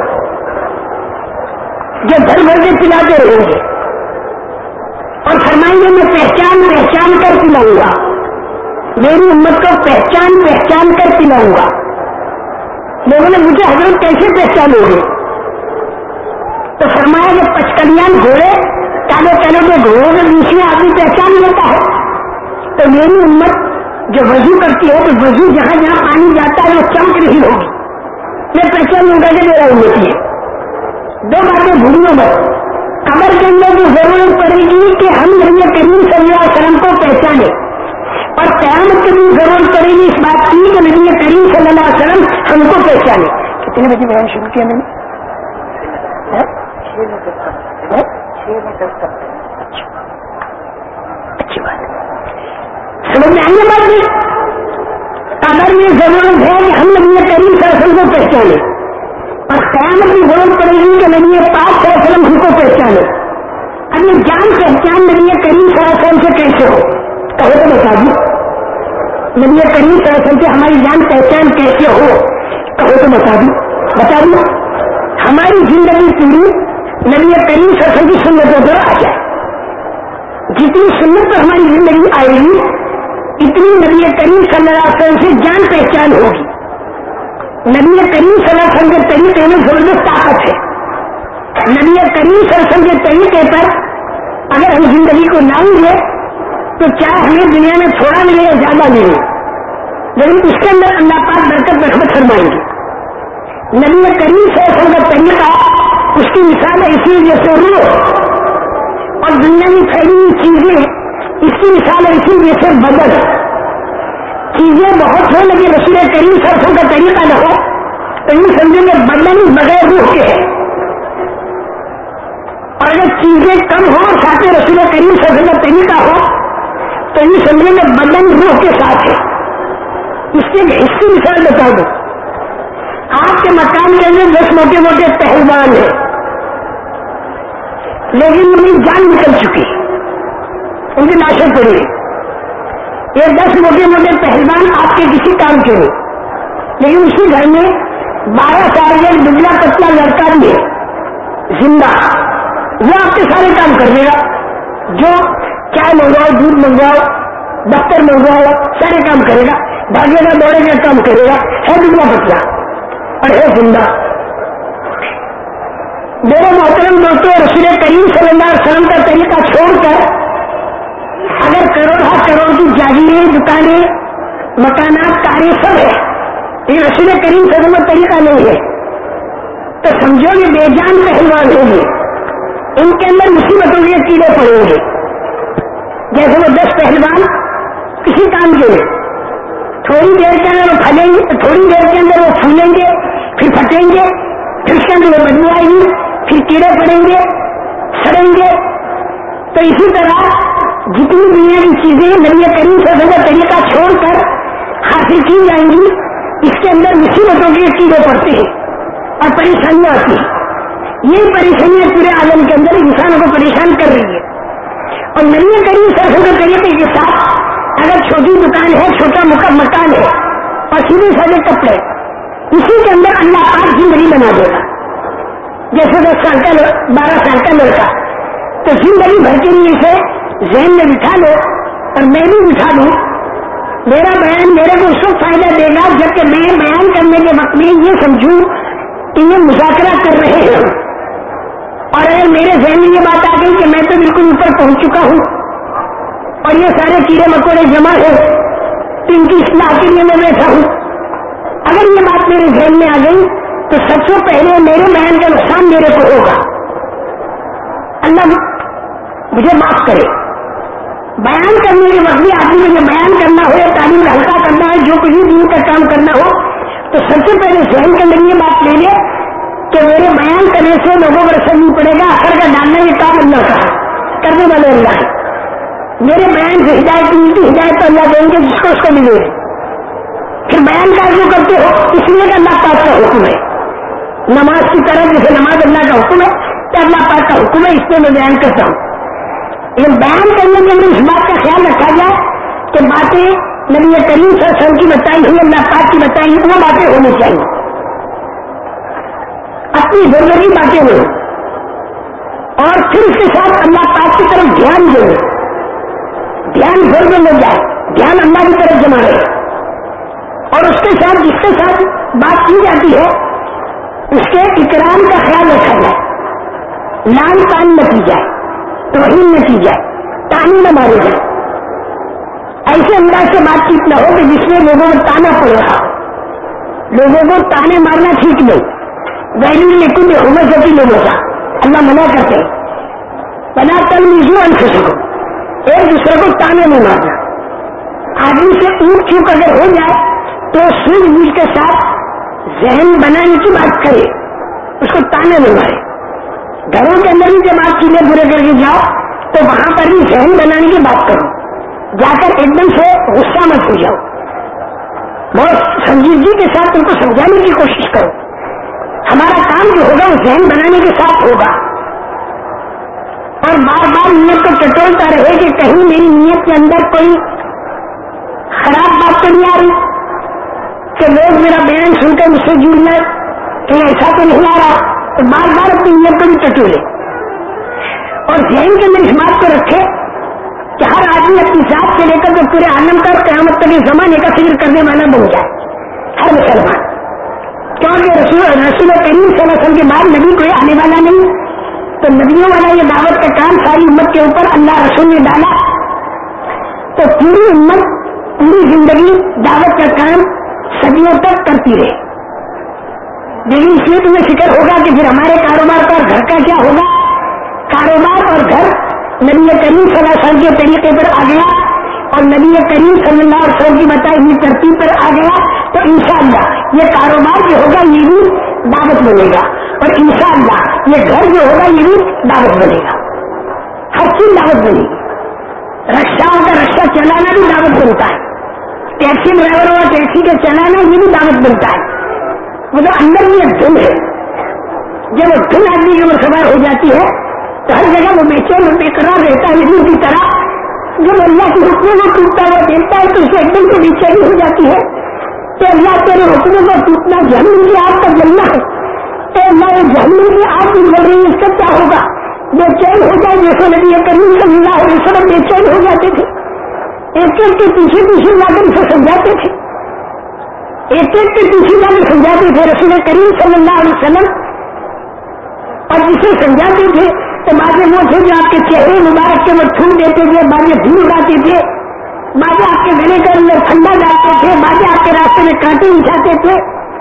جو گھر بھر کے پلاتے رہیں گے اور فرمائیں گے میں پہچان پہچان کر پلاؤں گا, میری امت کو پہچان پہچان کر پلاؤں گا. لوگوں نے مجھے حضرت کیسے پہچانو گے, تو فرمایا کہ 55 گھوڑے کالے کالے کے گھوڑوں کے بیچ میں آدمی پہچان لیتا ہے. تو میری امت جو وضو کرتی ہے تو وضو جہاں جہاں پانی جاتا ہے وہ چمک رہی ہوگی, میں پہچان لوں گا کہ میرا امتی ہے. 2 باتیں بھولو مت. قبر کے اندر جو ضرورت پڑے گی کہ ہم نبی کریم صلی اللہ علیہ وسلم کو پہچانے, اور قیامت کے دن ضرورت پڑے گی اس بات کی کہ نبی کریم صلی اللہ علیہ وسلم ہم کو پہچانے. کتنے بجے بیان شروع کیا میں نے؟ 6 اچھی بات سمجھ میں آئیے بات نہیں. قبر میں ضرورت ہے کہ ہم نبی کریم صلی اللہ علیہ وسلم کو پہچانے, اور قیامت کی ضرورت پڑے گی کہ نبی پاک صلی اللہ علیہ وسلم ہم کو پہچانے. اب یہ جان پہچان نبی کریم صلی اللہ علیہ وسلم سے کیسے ہو کہو تو بتا دوں. نبی کریم صلی اللہ علیہ وسلم سے ہماری جان پہچان کیسے ہو کہو تو بتا دوں. ہماری زندگی پوری نبی کریم صلی اللہ علیہ وسلم کی سنتوں پر آ جائے. جتنی سنت پر ہماری زندگی آئے گی اتنی نبی کریم صلی اللہ علیہ وسلم سے جان پہچان ہوگی. نبی کریم صلی اللہ علیہ وسلم کے طریقے میں زبردست طاقت ہے. نبی کریم صلی اللہ علیہ وسلم کے طریقے پر اگر ہم زندگی کو لائیں گے تو چاہے ہمیں دنیا میں تھوڑا ملے یا زیادہ ملے, لیکن اس کے اندر اللہ پاک برکت رحمت فرمائیں گے. نبی کریم صلی اللہ علیہ وسلم کا طریقہ اس کی مثال ایسی ہے جیسے روح, اور دنیا میں پھیلی ہوئی چیزیں اس کی مثال ایسی جیسے بدن. چیزیں بہت ہو لیکن رسول کریم صلی اللہ علیہ وسلم کا طریقہ نہ ہو تو یوں سمجھیں گے بدن بغیر روح کے ہے, اور اگر چیزیں کم ہو اور ساتھ میں رسول کریم صلی اللہ علیہ وسلم کا طریقہ ہو تو یوں سمجھیں گے بدن روح کے ساتھ ہے. اس کی ایک حصہ مثال بتا دو. آپ کے مکان کے اندر 10 موٹے موٹے پہلوان ہیں لیکن انہیں جان نکل چکی, ان کی لاشیں پڑی ہے. یہ 10 موٹے موٹے پہلوان آپ کے کسی کام کے نہیں, لیکن اسی گھر میں 12 سال کا دبلا پتلا لڑکا بھی ہے زندہ, وہ آپ کے سارے کام کر دے گا. جو چائے منگواؤ, دودھ منگواؤ, دفتر منگواؤ, سارے کام کرے گا. بھاگے گا دوڑے گا کام کرے گا، ہے دنیا پتلا اور ہے زندہ. میرے محترم دوستوں، رسول کریم صلی اللہ علیہ وسلم کا طریقہ چھوڑ کر اگر کروڑ کی جاگیریں، دکانیں، مکانات، کاریں سب ہے، یہ رسول کریم صلی اللہ علیہ وسلم کا طریقہ نہیں ہے، تو سمجھو یہ بے جان پہلوان ہوں گے، ان کے اندر مصیبتوں کے کیڑے پڑیں گے. جیسے وہ 10 پہلوان کسی کام کے لیے تھوڑی دیر کے اندر وہ پھلیں گے، تھوڑی دیر کے اندر وہ پھولیں گے، پھر پھٹیں گے، پھر اس کے اندر وہ بدبو آئے گی، پھر کیڑے پڑیں گے، سڑیں گے. تو اسی طرح جتنی دنیا کی چیزیں نبی کریم صلی اللہ علیہ وسلم کا طریقہ چھوڑ کر حاصل کی جائیں گی، اس کے اندر مصیبتوں کے کیڑے پڑتے ہیں اور پریشانیاں آتی ہیں. یہ پریشانیاں پورے عالم کے اندر انسانوں کو پریشان کر رہی ہے. اور نبی کریم صلی اللہ علیہ وسلم کے طریقے کے ساتھ اگر چھوٹی دکان ہے، چھوٹا مکان ہے اور سیدھے سادے کپڑے، اسی کے اندر اللہ پاک زندگی بنا دے گا. جیسے 10 سال کا 12 سال کا لڑکا، تو زندگی بھر کے لیے اسے ذہن میں بٹھا لو اور میں بھی بٹھا دوں، میرا بیان میرے کو اس وقت فائدہ دے گا جبکہ میں بیان کرنے کے وقت میں یہ سمجھوں کہ یہ مذاکرہ کر رہے ہیں. اور اگر میرے ذہن میں یہ بات آ گئی کہ میں تو بالکل اوپر پہنچ چکا ہوں اور یہ سارے کیڑے مکوڑے جمع ہیں، تو ان کی اصلاح کے لیے میں بیٹھا ہوں، اگر یہ بات میرے ذہن میں آ گئی تو سب سے پہلے میرے بیان کا نقصان میرے کو ہوگا. اللہ مجھے معاف کرے. بیان کرنے کے وقت بھی آدمی کو جب بیان کرنا ہو یا تعلیم ہلکا کرنا ہے، جو کچھ بھی دین کا کام کرنا ہو، تو سب سے پہلے ذہن کے اندر یہ بات لے لے کہ میرے بیان کرنے سے لوگوں کو اثر نہیں پڑے گا، اثر کا ڈالنا یہ کام اللہ کا ہے، کرنے والے اللہ ہے. میرے بیان سے ہدایت ملتی، ہدایت تو اللہ دیں گے جس کو اس کو ملے. پھر بیان کا جو کرتے ہو اس لیے کہ اللہ پاک کا حکم ہے. نماز کی طرح جیسے نماز اللہ کا حکم ہے تو اللہ پاک کا حکم ہے، اس پہ میں بیان کرتا ہوں. لیکن بیان کرنے کے اندر اس بات کا خیال رکھا جائے کہ باتیں نبی کریم صلی اللہ علیہ وسلم کی بتائی ہوئی، اللہ پاک کی بتائی ہوئی وہ باتیں ہونی چاہیے، اپنی ضروری باتیں ہوں، اور پھر اس کے ساتھ اللہ پاک کی طرف دھیان دیں، دھیان زور میں لگ جائے، دھیان اللہ کی طرف جمع رہے، اور اس کے ساتھ جس کے ساتھ بات کی جاتی ہے اس کے اکرام کا خیال رکھا جائے، لان تان نہ کی جائے، توہین نہ کی جائے، تانے نہ مارے جائے، ایسے انداز سے بات چیت نہ ہو کہ جس میں لوگوں کو تانا پڑ رہا ہو. لوگوں کو تانے مارنا ٹھیک نہیں، ویلو لیکن ہونا چاہیے لوگوں کا اللہ منع کرتے ہیں. بنا کل مجھے انفسکم، ایک دوسرے کو تانے نہیں مارنا. آدمی سے اونٹ چوک اگر ہو جائے تو سوچ بوجھ کے ساتھ ذہن بنانے کی بات کرے، اس کو تانے نہیں مارے. گھروں کے اندر بھی جب آپ چیزیں پورے کر کے جاؤ تو وہاں پر بھی ذہن بنانے کی بات کرو، جا کر ایک دم سے غصہ مت ہو جاؤ، بہت سنجیدگی کے ساتھ ان کو سمجھانے کی کوشش کرو. ہمارا کام جو ہوگا وہ ذہن بنانے کے ساتھ ہوگا، اور بار بار نیت کو ٹٹولتا رہے کہ کہیں میری نیت کے اندر کوئی خراب بات تو نہیں آ رہی کہ لوگ میرا بیان سن کر مجھ سے جڑنا، کہ ایسا تو نہیں آ رہا. تو بار بار اپنی نیت کو بھی ٹٹولے اور ذہن کے اندر اس بات کو رکھے کہ ہر آدمی اپنی ذات سے لے کر جو پورے عالم کا قیامت تک اس زمانے کا فکر کرنے والا بن جائے ہر مسلمان. کیونکہ رسول کریم صلی اللہ علیہ وسلم کے بعد نبی کوئی آنے والا نہیں، تو نبیوں والا یہ دعوت کا کام ساری امت کے اوپر اللہ رسول نے ڈالا، تو پوری امت پوری زندگی دعوت کا کام صدیوں تک کرتی رہے. لیکن اس لیے تمہیں فکر ہوگا کہ پھر ہمارے کاروبار کا اور گھر کا کیا ہوگا. کاروبار اور گھر نبی کریم صلی اللہ علیہ وسلم کے طریقے پر آ گیا اور نبی کریم صلی اللہ علیہ وسلم کی بتائی ہوئی ترتیب پر آ گیا، تو انشاءاللہ یہ کاروبار جو ہوگا یہ بھی دعوت بنے گا، اور انشاءاللہ یہ گھر جو ہوگا یہ بھی دعوت بنے گا. ہر چیز دعوت بنے گی. رکشاؤں کا رکشا چلانا بھی دعوت بنتا ہے، ٹیکسی ڈرائیور اور ٹیکسی کا چلانا یہ بھی دعوت بنتا ہے. وہ تو اندر میں ایک دھن ہے، جب وہ دھن آدمی کے اوپر سوار ہو جاتی ہے تو ہر جگہ وہ بے چین بے قرار رہتا ہے. اسی طرح جب اللہ کے حکموں کو ٹوٹتا ہوا دیکھتا ہے تو اسے ایک دم سے بے چینی ہو جاتی ہے کہ اللہ تیرے حکموں کو ٹوٹنا جہنم کی آگ کا جلنا ہے، تو اللہ جہنم کی آگ بھی جل رہی ہے، اس کا کیا ہوگا. بے چین ہو جائے جیسے نبی کریم صلی اللہ علیہ وسلم بے چین ہو جاتے تھے، ایک ایک کے پیچھے پیچھے لا کر اسے سمجھاتے تھے ایک ایک کے پیچھے جا کے سمجھاتے تھے رسول کریم صلی اللہ علیہ وسلم، اور جسے سمجھاتے تھے تو بعض وہ تھے جو آپ کے چہرے مبارک کے وہ تھوک دیتے تھے، بعض دھول اڑاتے تھے، بعض آپ کے گلے کے اندر ٹھنڈا ڈالتے تھے، بعض آپ کے راستے میں کانٹے بچھاتے تھے،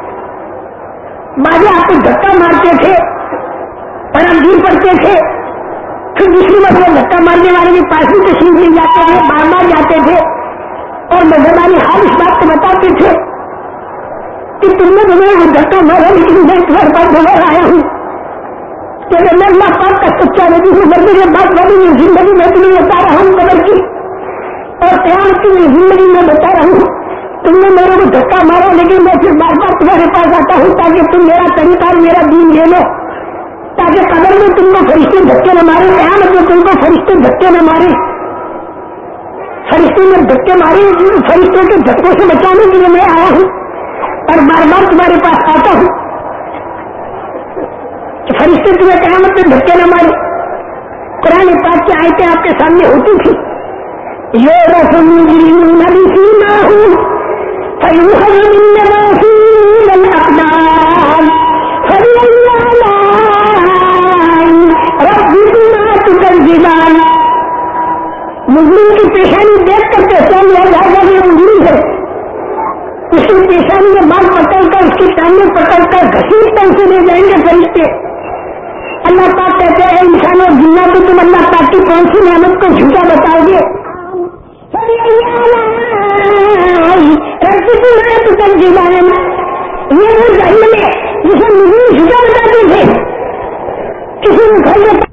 بعض آپ کو دھکا مارتے تھے اور آپ گر پڑتے تھے، پھر دوسری مرتبہ دھکا مارنے والے کے پاس بھی تشریف لے جاتے تھے، بار بار جاتے تھے اور مہربانی حال اس بات کو بتاتے تھے کہ تم نے تمہیں وہ دھکا مارا لیکن میں تمہارے پاس دوبارہ آیا ہوں کہ میں اللہ پاک کا سچا نبی ہوں، مرنے کے بعد والی زندگی میں تمہیں بتا رہا ہوں قبر کی اور قیامت کی زندگی میں بتا رہا ہوں، تم نے میرے کو دھکا مارا لیکن میں پھر بار بار تمہارے پاس آتا ہوں تاکہ تم میرا طریقہ اور میرا دین لے لو، تاکہ قبر میں تم کو فرشتے دھکے نہ مارے، قیامت میں تم کو فرشتے دھکے نہ مارے، فرشتے میں دھکے مارے، فرشتے کے دھکوں سے بچانے کے لیے میں آیا ہوں اور بار بار تمہارے پاس آتا ہوں کہ فرشتے تمہیں قیامت میں دھکے نہ مارے۔ قرآن پاک کی آیتیں آپ کے سامنے ہوتی تھی، یہ رسول نبی سینا ہوں فیوحل بالنوافل الاقدام فبأي آلاء ربكما تكذبان۔ مجرم کی پیشانی دیکھ کر پہچان لیا جائے گا یہ مجرم ہے، اس کی پیشانی میں بال پکڑ کر اس کی ٹانگیں پکڑ کر گھسیٹ کر اسے لے جائیں گے فرشتے۔ اللہ پاک کہتے ہیں انسان اور جنات کو تم اللہ پاک کی کون سی نعمت کو جھوٹا بتاؤ گے؟ یہ وہ جہنم ہے جسے مجرم جھوٹا بتاتے تھے، کسی نے گھر میں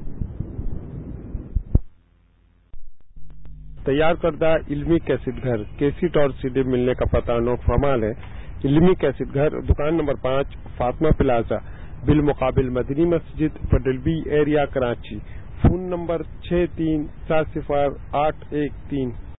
تیار کردہ علمی کیسٹ گھر کیسٹ اور سیڈی ملنے کا پتہ نو فرمان ہے۔ علمی کیسٹ گھر دکان نمبر 5 فاطمہ پلازا بالمقابل مدنی مسجد پڈلبی ایریا کراچی، فون نمبر 63408113۔